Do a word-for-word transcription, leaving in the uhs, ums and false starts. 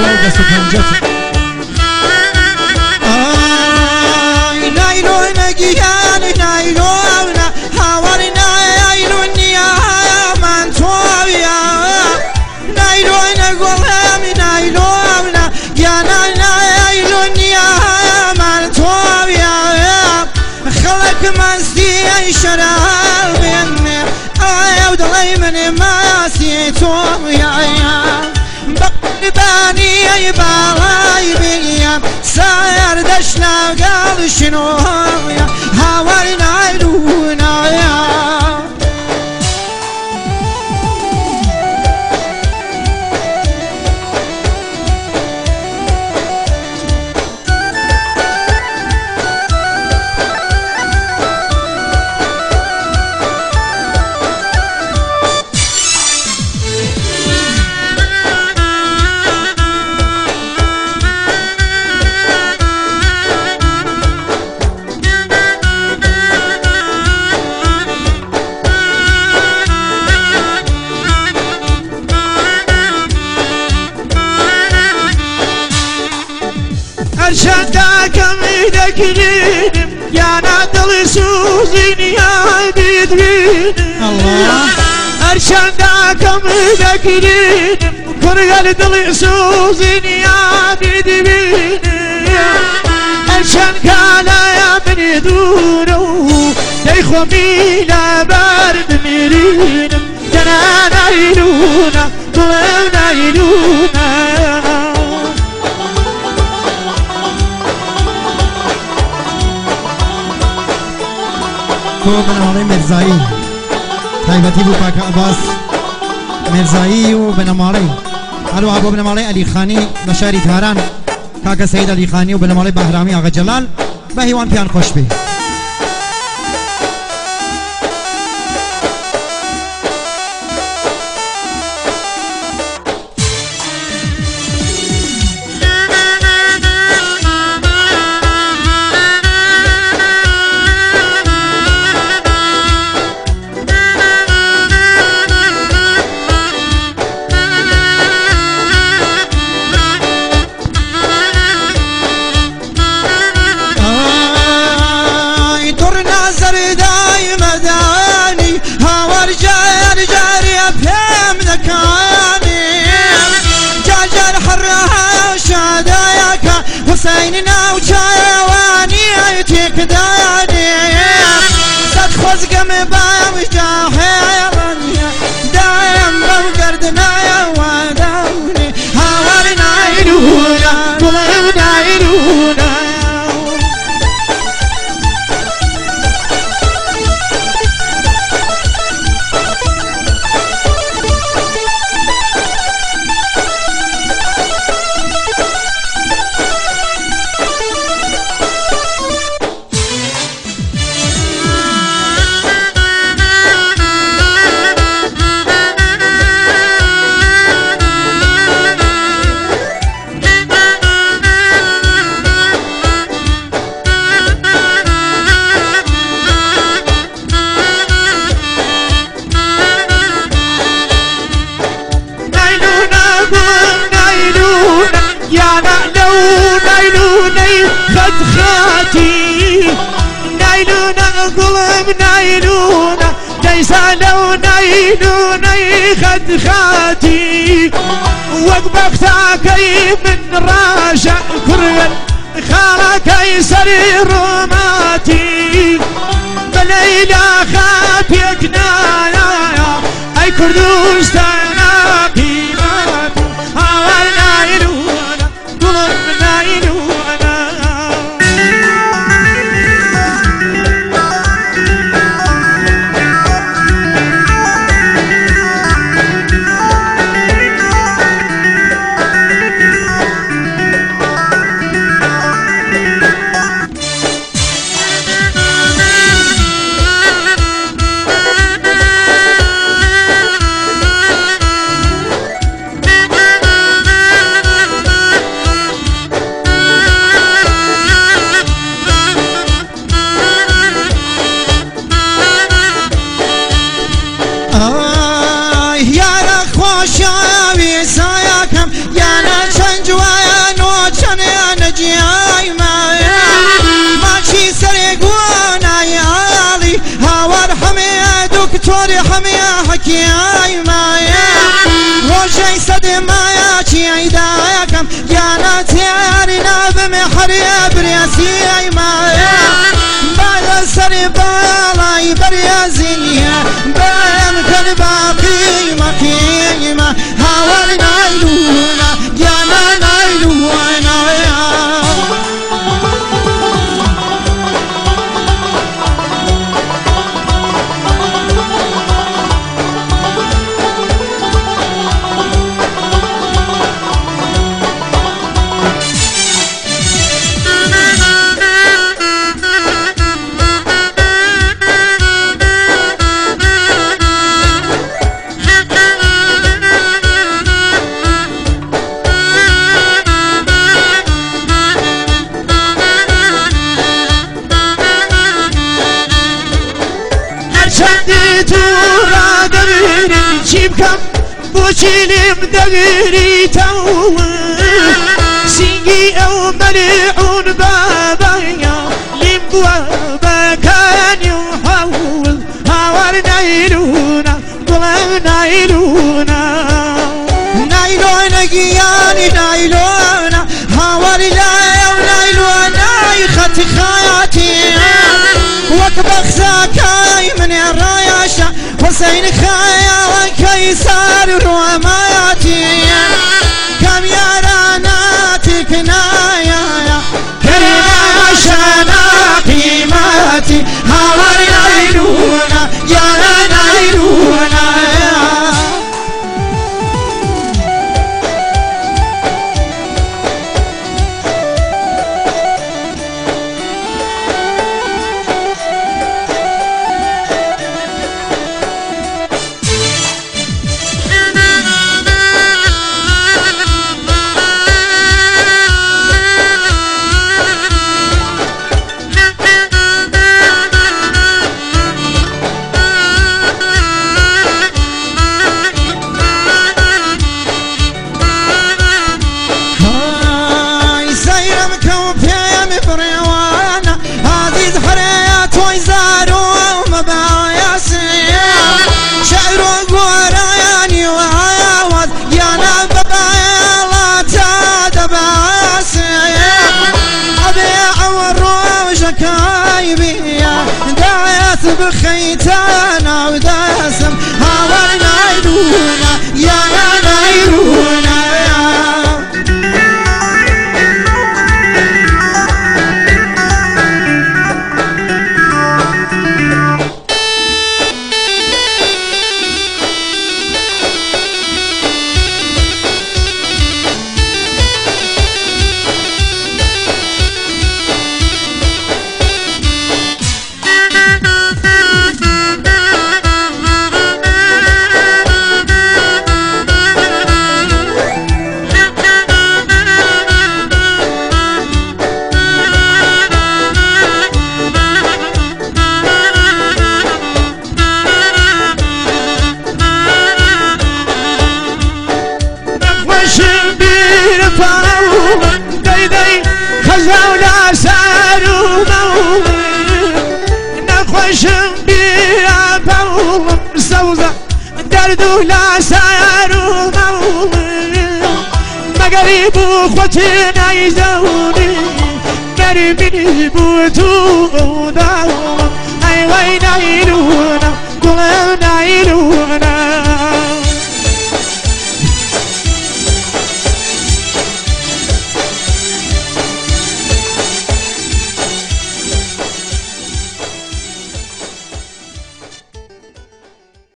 الله دست پنجت آی نایلون گیان نایلون هاور نایلون نیا من تویا نایلون گلم نایلون گیان نایلون نیا من تویا خلق من سی شرال بینه آیا دلی من ماسی تویا بقرباني بالاي بيام ساير دشنا قال شنو يا هاورنا عيدونا يا أرشدكم ذكرينم يا نادل سوزين يا بيدرين الله أرشدكم ذكرينم كرغل دل سوزين يا بيدرين أرشد كالا يا بني دورو ديخو ميلا بارد ميرينم جنا نايلونا طلع نايلونا تو بنامه مرزایی تایبتی بو پاک عباس مرزایی و بنامه هلو ابو بنامه علی خانی مشاری تهران کاکا سید علی خانی و بنامه بهرامی آقا جلال به هیوان پیان خوش بی حسيننا وجاواني ايتك داني صد خزقم باوش جاهلني دايم بوقردنا يا ودوني هاورنا يلونا طلعنا يلونا يا نعلو نايلوني خد خاتي نايلونا قلب نايلونا جيسالو نايلوني خد خاتي وقبختاكي من راشا كرغل خالك يسري روماتي بليلة خاتيك نايا اي كردوش تناكي ماتو هاول نايلونا قلب نايلونا جانا تيارنا بمحريب رياسي ما بعد سري بالاي بريازية بامكن باقي ما قيمة هاول نايلونا جانا نايلونا چندی تو را دبیری چی بکم بو چیلیم دبیری تو سینگی او ملعون بابایا لیم بوا بکانی و حول هاور نایلونا بلا نایلونا نایلونا گیانی نایلونا هاور لایا و نایلونا خط خیاتی وكبخزا كاي من الرايشة حسين خايا وكيسار روماتي كم ياراناتي كنايا كريما شانا قيماتي هاور نايلونا يا نايلونا كايبيا دايس بخيتانا وداسم هاور نايلونا يا نايلونا خزونا سارو مولي نخوشم بيا بولم سوزة دردو لا سارو مولي مقريب خوتنا يزوني مرمي بوتو داوم اي وين عينون